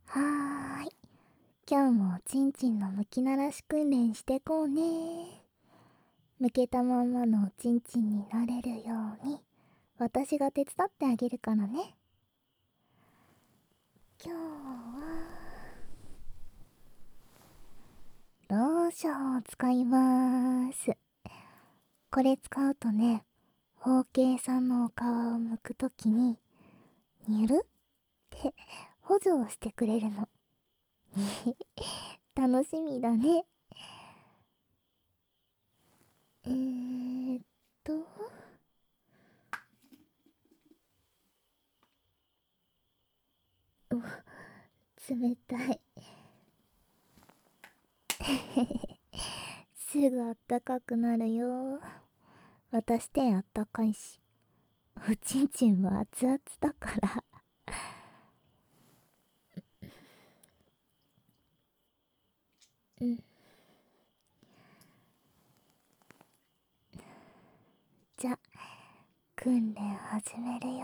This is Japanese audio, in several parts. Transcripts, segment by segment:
はーい。今日もおちんちんのむきならし訓練してこうね。向けたまんまのおちんちんになれるように、私が手伝ってあげるからね。今日は、ローションを使いまーす。これ使うとね、包茎さんのお皮を剥くときに、にゅるって補助をしてくれるの。楽しみだね。えーっと、冷たい。すぐあったかくなるよ。私手あったかいし、おちんちんも熱々だから。うん。じゃ、訓練始めるよ。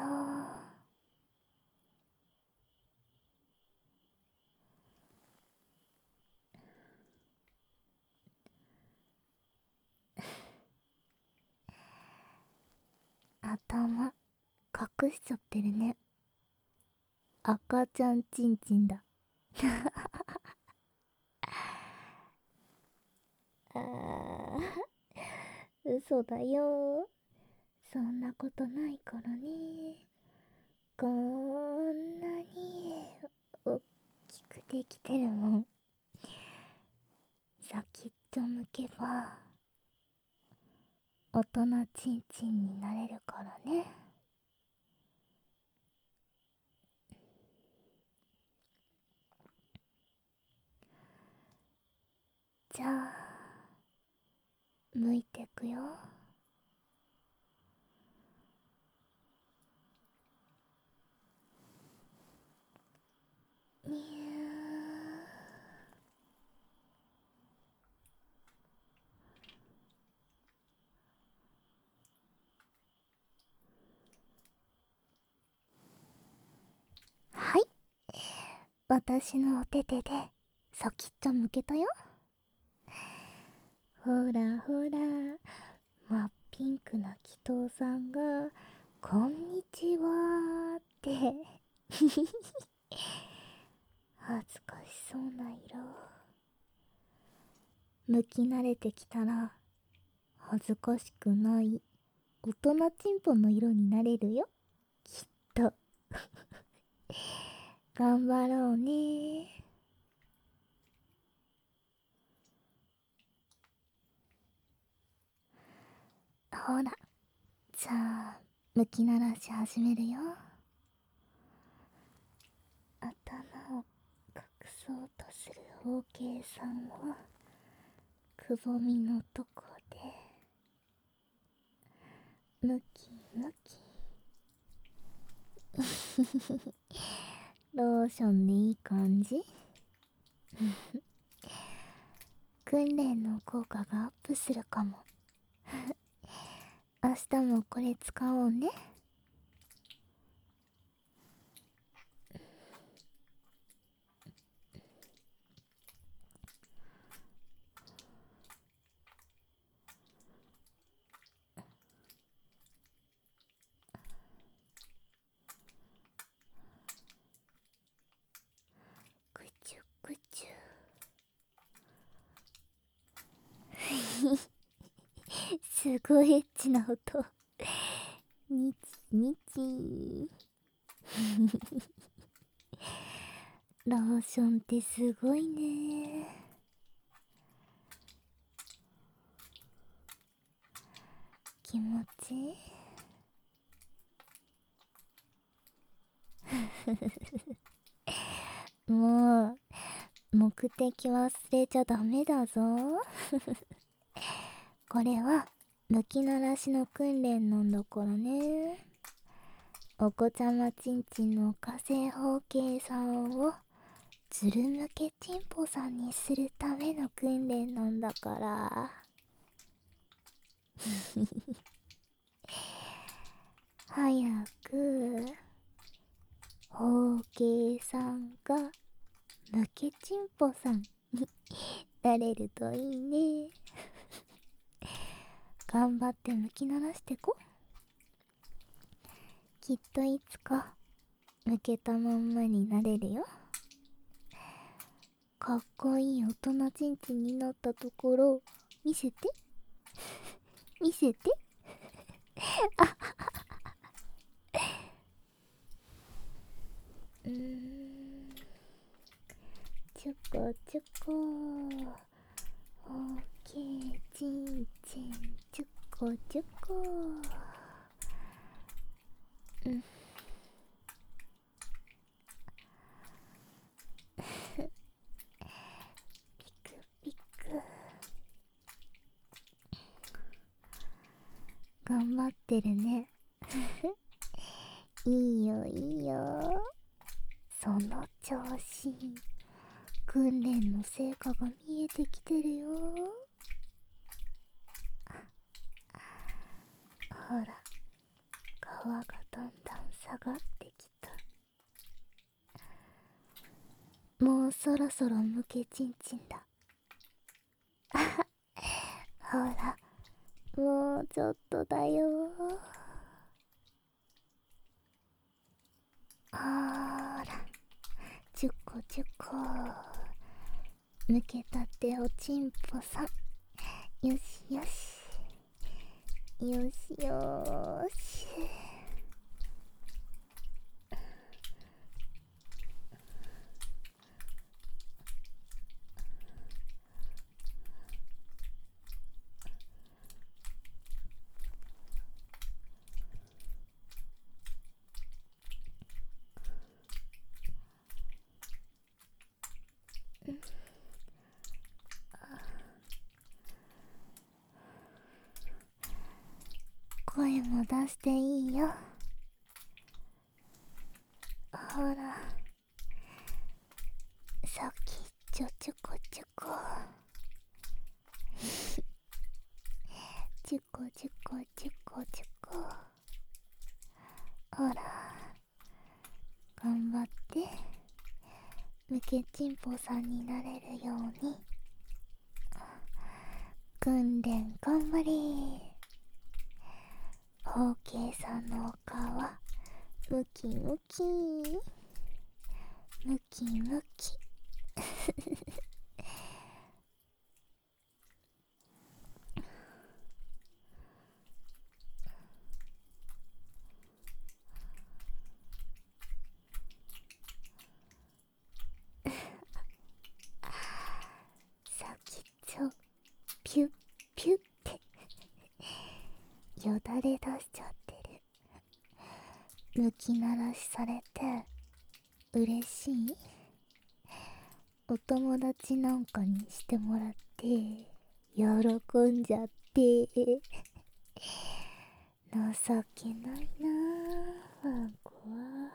頭隠しちゃってるね。赤ちゃんちんちんだ。あ嘘だよ。そんなことないからね。こんなに大きくできてるもん。先っちょ向けば大人ちんちんになれるからね。じゃあ向いてくよ。にゅー。はい、私のお手手で先っちょ向けたよ。ほらほら、真っピンクな祈祷さんがこんにちはーって恥ずかしそうな色。向き慣れてきたら恥ずかしくない大人ちんぽの色になれるよ、きっと。頑張ろうね。ほら、じゃあ向きならし始めるよ。頭を隠そうとする包茎さんをくぼみのとこでムキムキ。ローションでいい感じ。訓練の効果がアップするかも。明日もこれ使おうね。ぐちゅぐちゅ。すごいエッチな音。にちにち。ローションってすごいね。気持ちいい。もう目的忘れちゃダメだぞ。これは抜きならしの訓練なんだからね。お子ちゃまちんちんの火星包茎さんをずるむけちんぽさんにするための訓練なんだから。早く包茎さんが抜けちんぽさんになれるといいね。頑張って抜き鳴らしてこ。きっといつか抜けたまんまになれるよ。かっこいい大人ちんちんになったところ見せて見せて。ちょこちょこオーケーちんちんちょこちょこ。ピクピク。頑張ってるね。いいよいいよ、その調子。訓練の成果が見えてきてるよ。ほら、川がだんだん下がってきた。もうそろそろむけちんちんだ。ほら、もうちょっとだよ。ほら、ちゅこちゅこ。抜けたておちんぽさん。よしよしよしよし。声も出していいよ。ほら、さっきちょこちょこちょこちょこちょこちょこ。ほら、頑張ってむけちんぽさんになれるように訓練頑張れ。オーケーさんのお顔はムキムキムキムキ。先っちょピュッピュッってよだれ出しちゃってる。抜き鳴らしされて嬉しい。お友達なんかにしてもらって喜んじゃって情けないなあ、ワンコは。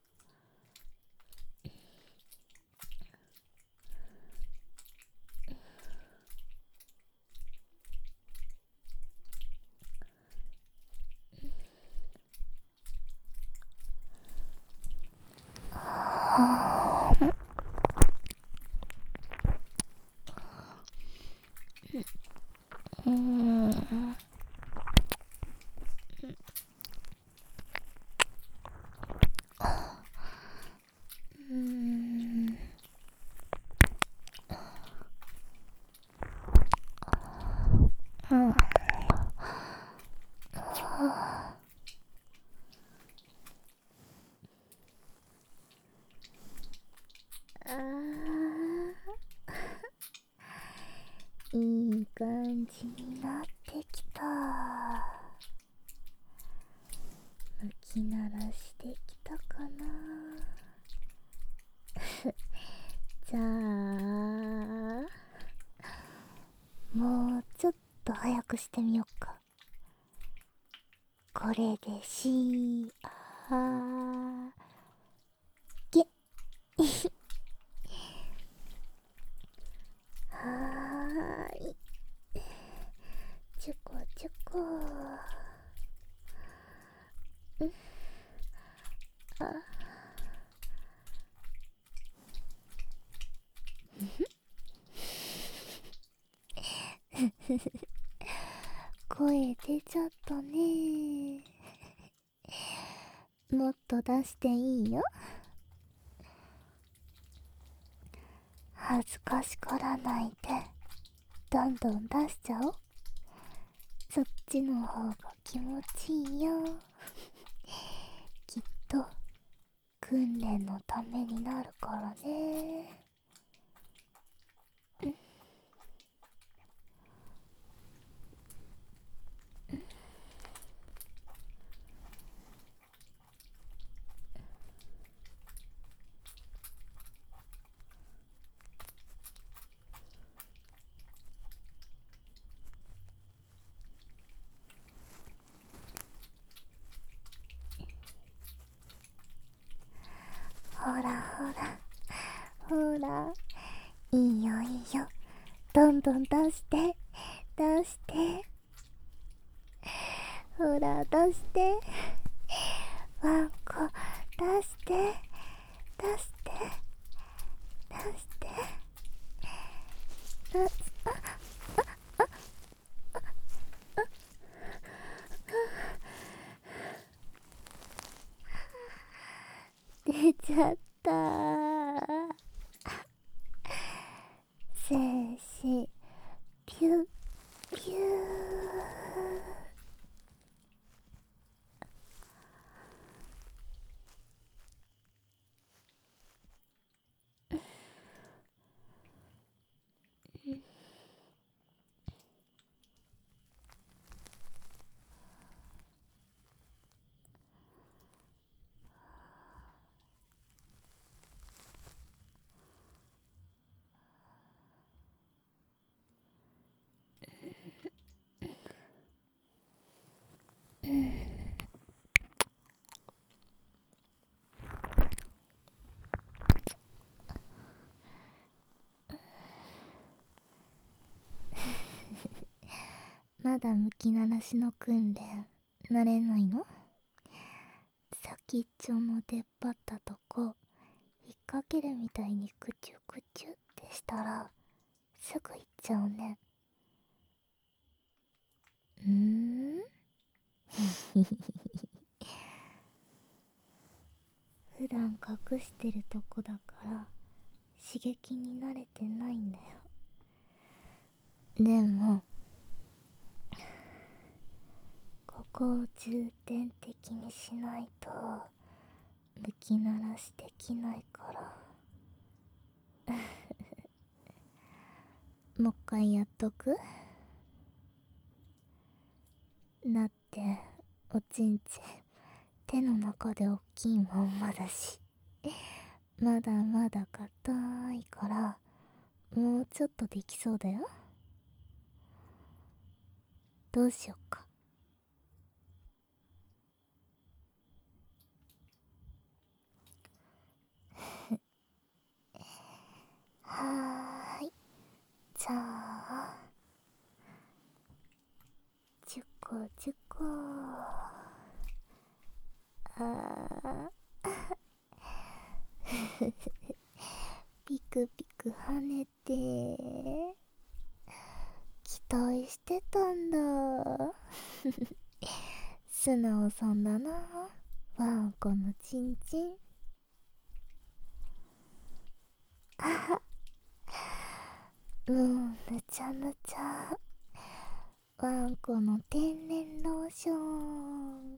いい感じになってきた。抜き鳴らしてきたかな。じゃあもうちょっと早くしてみよっか。これでげはーい、ちょこちょこ。 声出ちゃったね。もっと出していいよ。恥ずかしがらないで、どんどん出しちゃおう。そっちの方が気持ちいいよ。きっと訓練のためになるからね。ほらほらほら、いいよいいよ、どんどん出して出して、ほら出して、ワンコ出して出して出して出し、出ちゃった。静止ピュッピュまだむきならしの訓練慣れないの？先っちょの出っ張ったとこ引っ掛けるみたいにクチュクチュってしたらすぐ行っちゃうね。普段隠してるとこだから刺激に慣れてないんだよ。でもここを重点的にしないとむきならしできないからもう一回やっとく？だっておちんちん手の中でおっきいまんまだし、まだまだ硬いからもうちょっとできそうだよ。どうしよっか。はーい、じゃあチュコチュコ、あピクピク跳ねて期待してたんだ。素直さんだな、ワンコのチンチン。もうぬちゃぬちゃ、ワンコの天然ローション。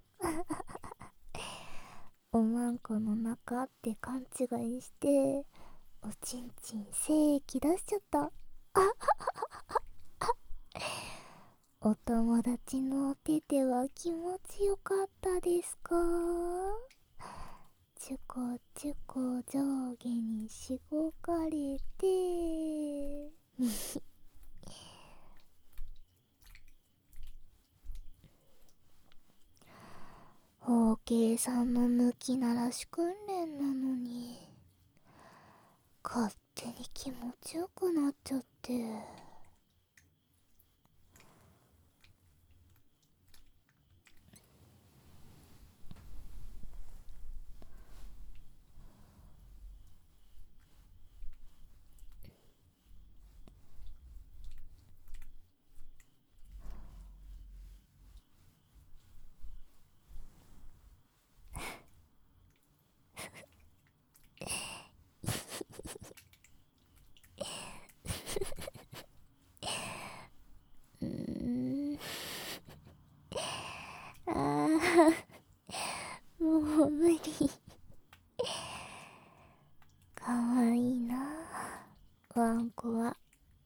おまんこの中って勘違いしておちんちん精液出しちゃった。お友達のお手手は気持ちよかったですか？チュコチュコ上下にしごかれて包茎さんの抜きならし訓練なのに勝手に気持ちよくなっちゃって。 あーもう無理。かわいいなワンコは。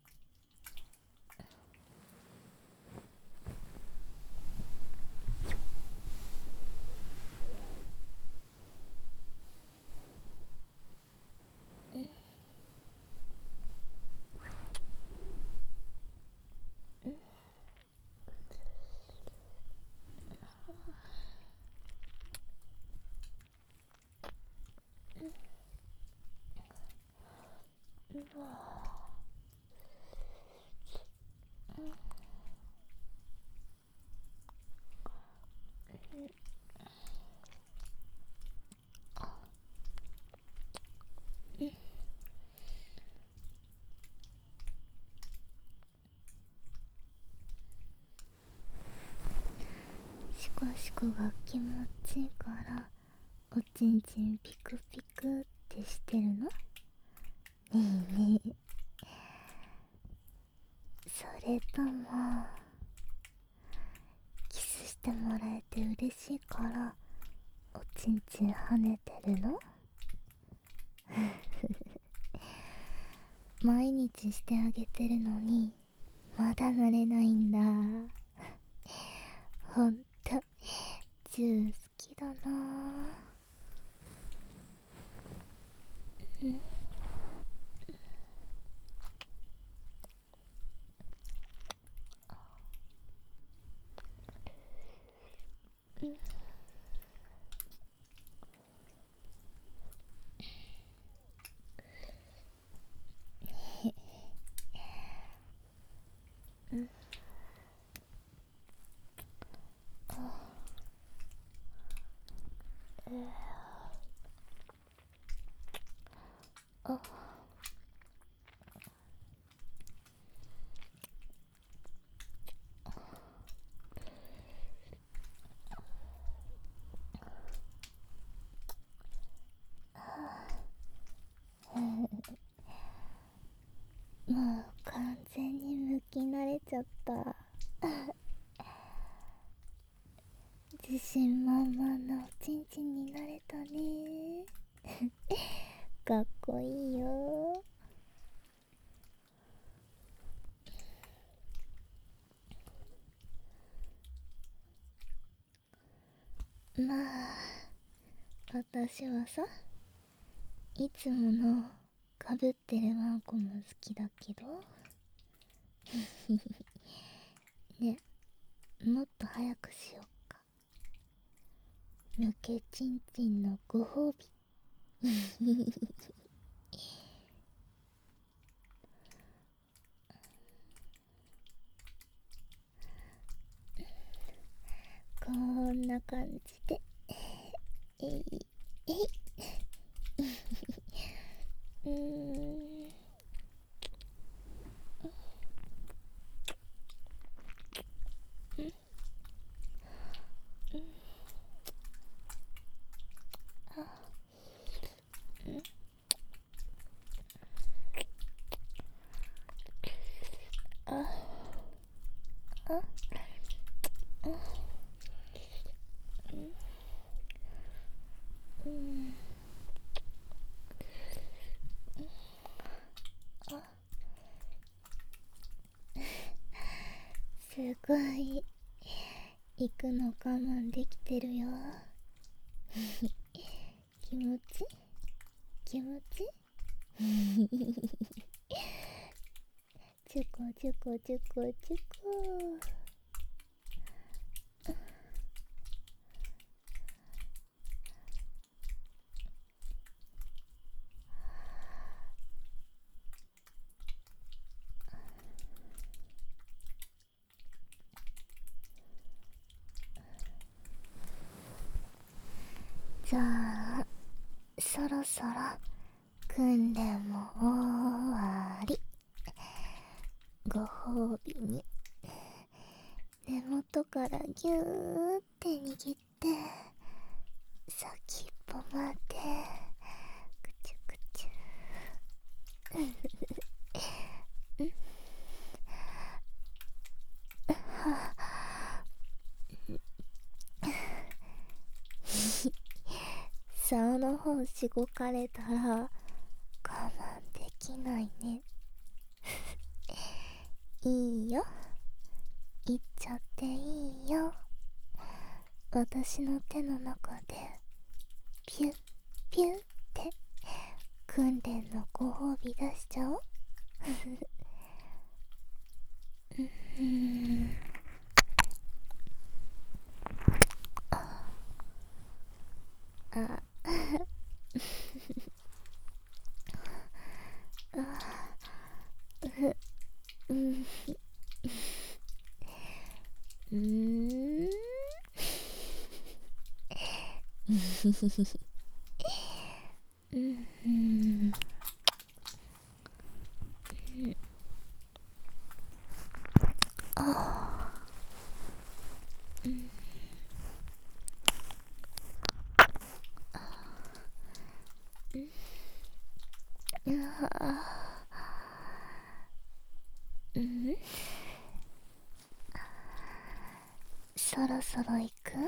シコシコが気持ちいいからおちんちんピクピクってしてるの？ねえねえ、それともキスしてもらえて嬉しいからおちんちん跳ねてるの？毎日してあげてるのにまだ慣れないんだ。ほんとチュー好きだな。あ、もう完全に向き慣れちゃった。自信満々なおちんちんになれたね。かっこいいよ。まあ私はさ、いつものかぶってるワンコも好きだけどね、もっと早くしよっか。抜けちんちんのご褒美。こんな感じで、えいえい。うーん、すごい行くの我慢できてるよ。気持ち気持ちチュコチュコチュコチュコ。じゃあそろそろ訓練も終わり。ご褒美に根元からギューって握って先っぽまでくちゅくちゅ。 の方しごかれたら我慢できないね。いいよ、行っちゃっていいよ。私の手の中でピュッピュッって訓練のご褒美出しちゃおう。あうんそろそろ行く？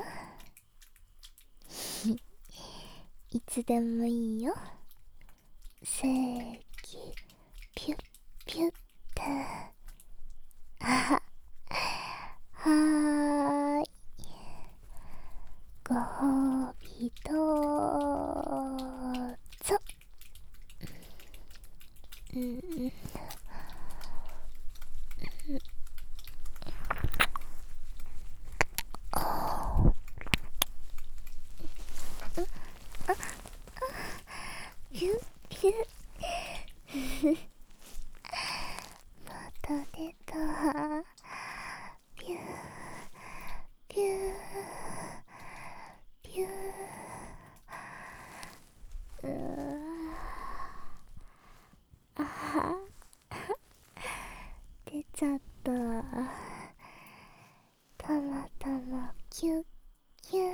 いつでもいいよ。正規ピュッピュッて。はーい、ご褒美どうぞ。ピュッピュッまた出た。ピューピューピュー。出ちゃった。たまたまキュッキューって。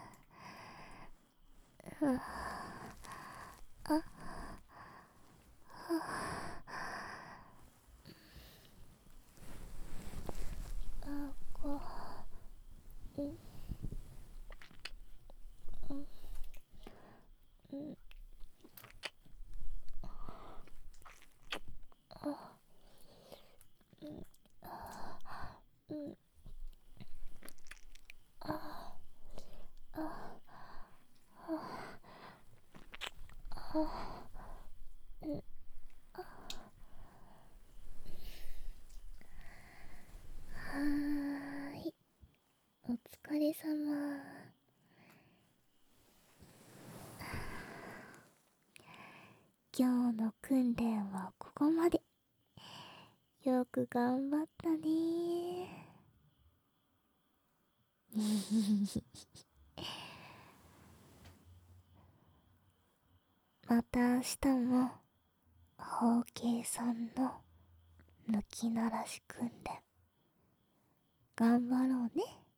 お疲れ様。今日の訓練はここまで。よく頑張ったね。また明日も包茎さんの抜きならし訓練頑張ろうね。